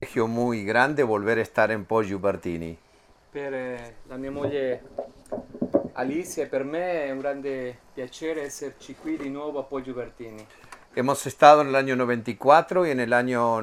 Privilegio muy grande volver a estar en Poggio Bertini. Per la mia moglie Alicia e per me è un grande piacere esserci qui di nuovo a Poggio Bertini. Hemos estado en el año 94 y en el año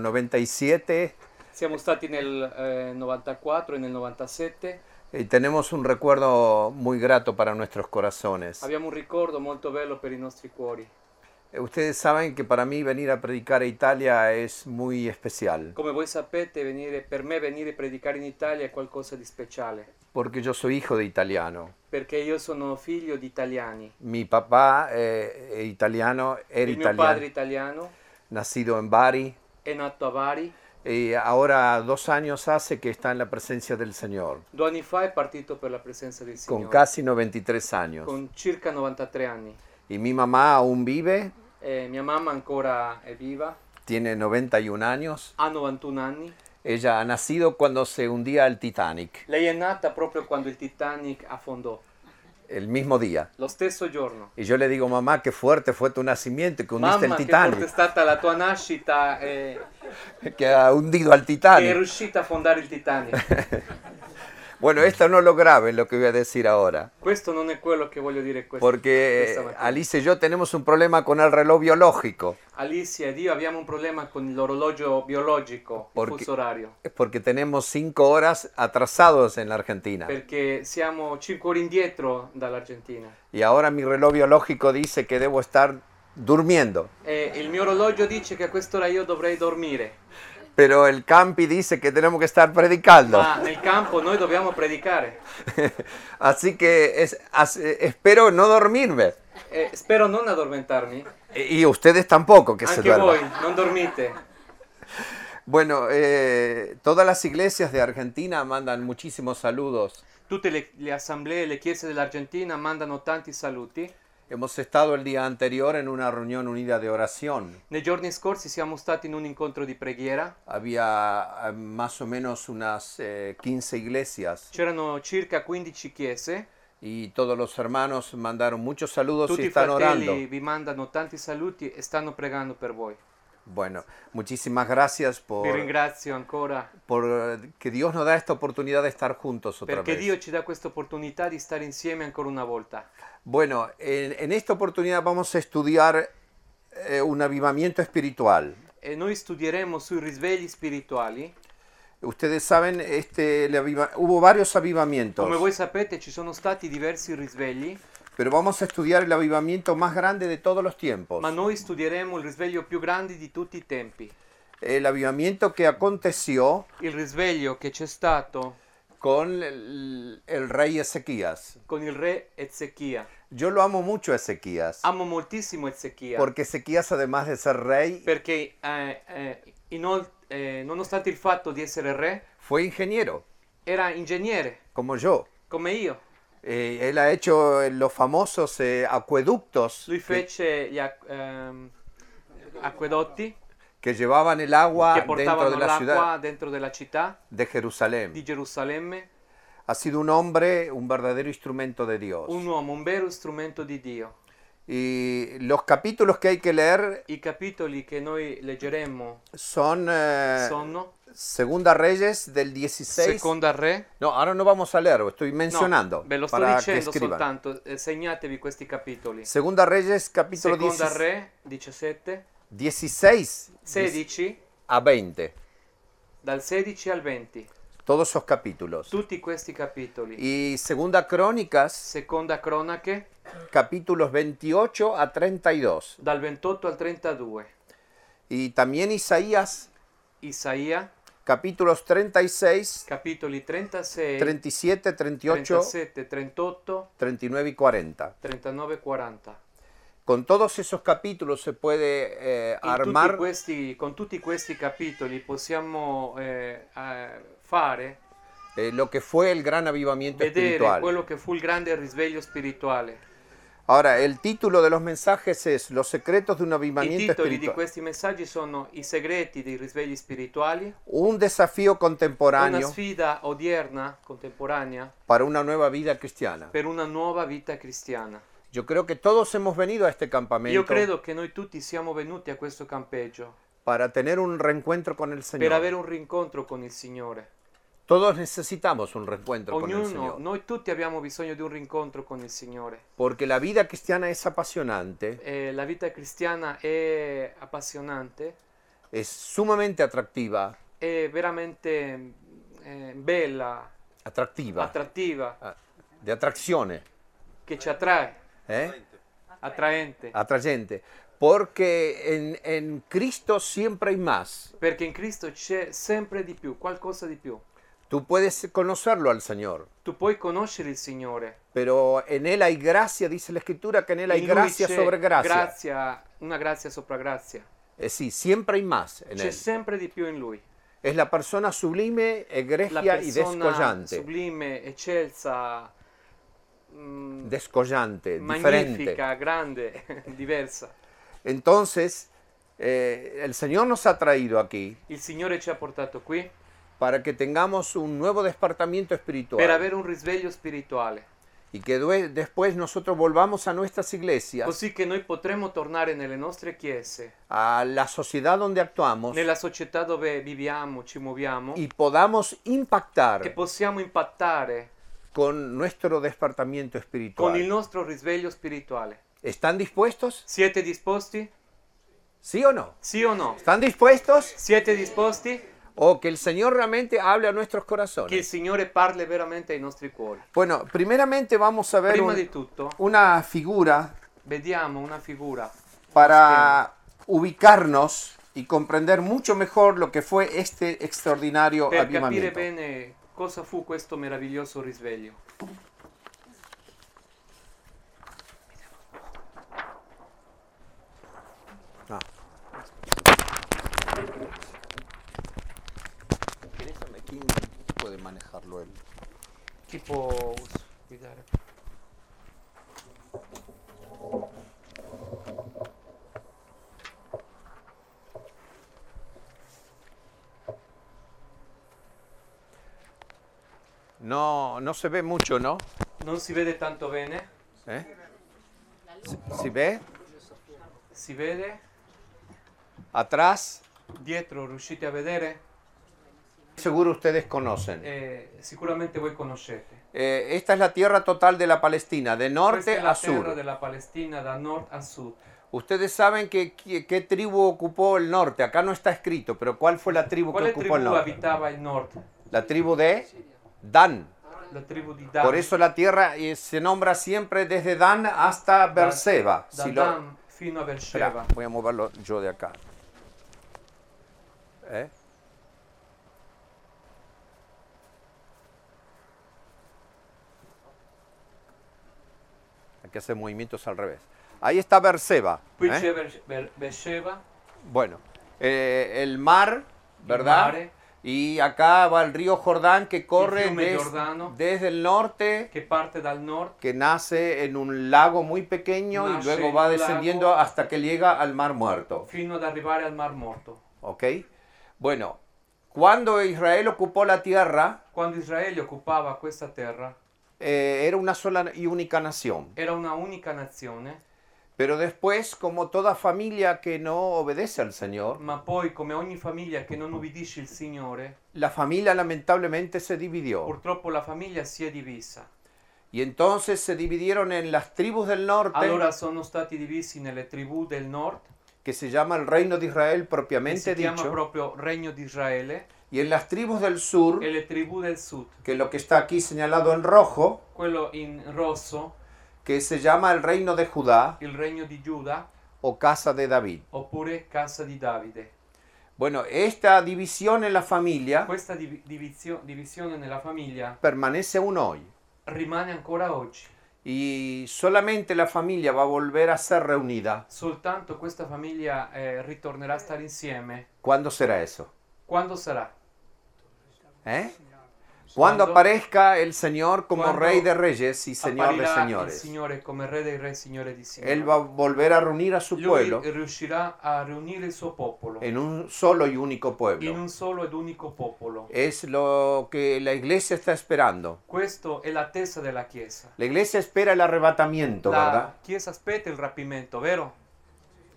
97 Siamo stati nel 94 e nel 97, y tenemos un recuerdo muy grato para nuestros corazones. abbiamo un ricordo molto bello per i nostri cuori. Ustedes saben que para mí venir a predicar a Italia es muy especial, Come voi sapete, per me venire a predicare in Italia è qualcosa di speciale, porque yo soy hijo de italiano. perché io sono figlio di italiani. Mi papá è italiano, era Il mio padre italiano, italiano nacido en Bari, è nato a Bari, y ahora 2 años hace que está en la presencia del Señor, 2 anni fa è partito per la presenza del con Signore, casi 93 años. con circa 93 anni. Y mi mamá aún vive, Mia mamma ancora è viva, tiene 91 años. ha 91 anni. Ella ha nacido cuando se hundía el Titanic, Lei è nata proprio quando il Titanic affondò, el mismo día. lo stesso giorno. Y yo le digo, mamá, qué fuerte fue tu nacimiento, que hundiste Mamma, el che forte è Titanic, stata la tua nascita, que ha hundido al che è Titanic. riuscita a fondare il Titanic. Bueno, esto no lo graben lo que voy a decir ahora, Questo non è quello che voglio dire porque questa mattina. Alice y yo tenemos un problema con el reloj biológico, Alicia ed io abbiamo un problema con l'orologio biologico, il Perché- fuso orario, porque tenemos 5 horas atrasados en la Argentina. perché siamo 5 ore indietro dall'Argentina. Y ahora mi reloj biológico dice que debo estar durmiendo, E il mio orologio dice che a quest'ora io dovrei dormire, pero el campi dice que tenemos que estar predicando. ma nel campo noi dobbiamo predicare. Así que espero no dormirme. Spero non addormentarmi. Y ustedes tampoco, que se Anche voi, duerman. non dormite. Bueno, todas las iglesias de Argentina mandan muchísimos saludos. Tutte le assemblee, le chiese dell'Argentina mandano tanti saluti. Hemos estado el día anterior en una reunión unida de oración. Nei giorni scorsi siamo stati in un incontro di preghiera. Había más o menos unas 15 iglesias C'erano circa 15 chiese. y todos los hermanos mandaron muchos saludos Tutti y i están fratelli orando. vi mandano tanti saluti e stanno pregando per voi. Bueno, muchísimas gracias Vi ringrazio ancora por que Dios nos da esta oportunidad de estar juntos otra perché vez. Dio ci dà questa opportunità di stare insieme ancora una volta. Bueno, en esta oportunidad vamos a estudiar un avivamiento espiritual. E noi studieremo sui risvegli spirituali. Ustedes saben, hubo varios avivamientos, Come voi sapete ci sono stati diversi risvegli, pero vamos a estudiar el avivamiento más grande de todos los tiempos. ma noi studieremo il risveglio più grande di tutti i tempi. El avivamiento que aconteció Il risveglio che c'è stato con el rey Ezequías. con il re Ezechia. Yo lo amo mucho a Ezequías, Amo moltissimo Ezechia porque Ezequías, además de ser rey, perché nonostante il fatto di essere re, fue ingeniero, era ingegnere, como yo. come io. Él ha hecho los famosos acueductos Lui fece gli acquedotti que llevaban el agua che dentro portavano de la ciudad l'acqua dentro della città de Jerusalén. di Gerusalemme. Ha sido un hombre, un verdadero instrumento de Dios. Un uomo, un vero strumento di Dio. Y los capítulos que hay que leer I capitoli che noi leggeremo son sono Segunda Reyes del 16. Seconda Re. No, ahora no vamos a leer, estoy mencionando No, ve lo sto para que dicendo escriban. soltanto, segnatevi questi capitoli. Segunda Reyes capítulo Seconda 16, Re 17, 16 16, a 20. dal 16 al 20. Todos esos capítulos. Tutti questi capitoli. Y Segunda Crónicas, Seconda Cronache, capítulos 28 a 32. dal 28 al 32. Y también Isaías, Isaia, capítulos 36, capitoli 36, 37, 38, 37, 38, 39 y 40. 39 e 40. Con todos esos capítulos se puede armar Con tutti questi capitoli possiamo fare, lo que fue el gran avivamiento vedere espiritual. quello che fu il grande risveglio spirituale. Ahora, el título de los mensajes es Los secretos de un I avivamiento titoli di espiritual. questi messaggi sono I segreti dei risvegli spirituali, Un desafío una contemporáneo sfida odierna, contemporanea, para una nueva vida cristiana. per una nuova vita cristiana. Yo creo que todos hemos venido a este Io campamento credo che noi tutti siamo venuti a questo campeggio para tener un reencuentro con el per Señor. avere un rincontro con il Signore. Todos necesitamos un reencuentro con el Ognuno, Señor. noi tutti abbiamo bisogno di un rincontro con il Signore. Porque la vida cristiana es apasionante, La vita cristiana è appassionante, es sumamente atractiva, è veramente bella, atractiva, attrattiva, de atracción, che ci attrae, ¿eh? attraente. Atrayente. Porque en Cristo siempre hay más. Perché in Cristo c'è sempre di più, qualcosa di più. Tú puedes conocerlo al Señor, Tu puoi conoscere il Signore. pero en Él hay gracia, dice la Escritura, que en Él hay In Lui gracia c'è sobre gracia. grazia, una grazia sopra grazia. Sí, siempre hay más en C'è Él. sempre di più in Lui. Es la persona sublime, La egregia y persona descollante. sublime, eccelsa, Descollante, diferente. magnifica, grande, diversa. Entonces, el Señor nos ha traído aquí Il Signore ci ha portato qui para que tengamos un nuevo despertamiento per espiritual avere un risveglio spirituale, y que después nosotros volvamos a nuestras iglesias, così che noi potremo tornare nelle nostre chiese, a la sociedad donde actuamos nella società dove viviamo, ci muoviamo, y podamos e impactar possiamo impattare con nuestro despertamiento con il espiritual. nostro risveglio spirituale. ¿Están dispuestos? Siete disposti? ¿Sí o no? Sì o no? ¿Están dispuestos? Siete disposti? O que el Señor realmente hable a nuestros Che il corazones. Signore parli veramente ai nostri cuori. Bueno, primeramente vamos a ver Prima di tutto, una figura vediamo una figura para ubicarnos y comprender mucho mejor lo que fue este extraordinario per capire avivamiento. bene cosa fu questo meraviglioso risveglio. Ah. ¿Quién puede manejarlo él? Chi può guidare? No, no se ve mucho, ¿no? Non si vede tanto bene? ¿Eh? ¿Sí ve? Si vede? Atrás, Dietro riuscite a vedere? seguro ustedes conocen. Sicuramente voi conoscete. Esta es la tierra total de la Palestina, de Questa norte è la a terra sur. della Palestina da nord a sud. Ustedes saben qué tribu ocupó el norte. Acá no está escrito, pero ¿cuál fue la tribu que Quale ocupó el tribù norte? abitava il nord? La tribu de Dan. La tribù di Dan. Por eso la tierra se nombra siempre desde Dan hasta Berseba. Da Si lo- Dan fino a Espera, Beersheba. voy a moverlo yo de acá. Hay que hacer movimientos al revés. Ahí está Berseba. Qui c'è Beersheba, Bueno, el mar, ¿verdad? mare. Y acá va el río Jordán que corre fiume Giordano. desde el norte, che parte dal nord, que nace en un lago muy pequeño y Nace luego en va un descendiendo lago. hasta que llega al Mar Muerto. fino ad arrivare al Mar Morto. ¿Ok? Bueno, cuando Israel ocupó la tierra, Quando Israele occupava questa terra, era una sola y única nación. era una unica nazione, Pero después, como toda familia que no obedece al Señor, ma poi, come ogni famiglia che non ubbidisce il Signore, la familia lamentablemente se dividió. purtroppo la famiglia si è divisa. Y entonces se dividieron en las tribus del norte, Allora sono stati divisi nelle tribù del nord, que se llama el reino de Israel che propiamente si chiama dicho, proprio Regno di Israele, y en las tribus del sur, e le tribù del sud, que es lo que está aquí señalado en rojo, quello in rosso, que se llama el reino de Judá il regno di Giuda, o casa de David. oppure casa di Davide. Bueno, esta división en la familia Questa divisione nella famiglia permanece aún hoy. rimane ancora oggi. Y solamente la familia va a volver a ser reunida. Soltanto questa famiglia ritornerà a stare insieme. ¿Cuándo será eso? Quando sarà? ¿Eh? Cuando aparezca el Señor como Cuando Rey de Reyes y Señor de Apparirà il Señores. Signore come Re dei Re, Signore di Signori. Él va a volver a reunir a su Lui pueblo riuscirà a riunire il suo popolo en un solo y único in pueblo. un solo ed unico popolo. Es lo que la iglesia está esperando. Questo è l'attesa della Chiesa. La iglesia espera el arrebatamiento, La ¿verdad? Chiesa aspetta il rapimento, vero?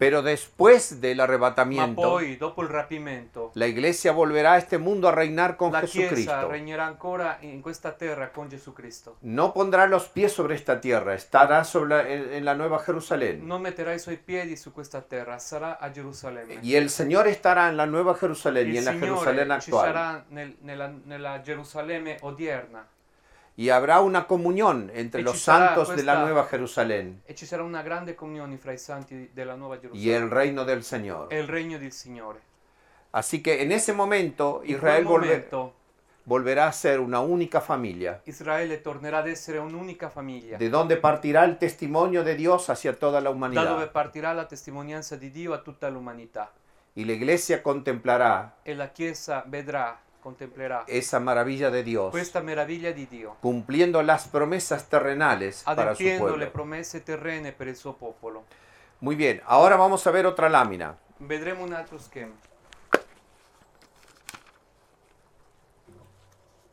Pero después del Ma arrebatamiento, poi, dopo il rapimento, la iglesia volverá a este mundo a reinar con la Chiesa Jesucristo. regnerà ancora in questa terra con Gesù Cristo. No pondrá los pies sobre esta tierra, estará en la Nueva Jerusalén. Non metterà i suoi piedi su questa terra, sarà a Gerusalemme. Y el Señor estará en la Nueva Jerusalén y Il en la Jerusalén Signore ci actual. sarà nella Gerusalemme odierna Y habrá una comunión entre E los ci sarà santos de la questa- Nueva Jerusalén e ci sarà una grande comunione fra i santi della Nuova y el Gerusalemme reino del Señor. e il regno del Signore. Así que en ese momento In Israel quel momento volverá a ser una única familia, Israele tornerà ad essere un'unica famiglia, de donde partirá el testimonio de Dios hacia toda la da dove humanidad. partirà la testimonianza di Dio a tutta l'umanità. Y la iglesia contemplará E la Chiesa vedrà, contemplerà esa maravilla de Dios, questa meraviglia di Dio, cumpliendo las promesas terrenales para su adempiendo le pueblo. promesse terrene per il suo popolo. Muy bien, ahora vamos a ver otra lámina. Vedremo un altro schema.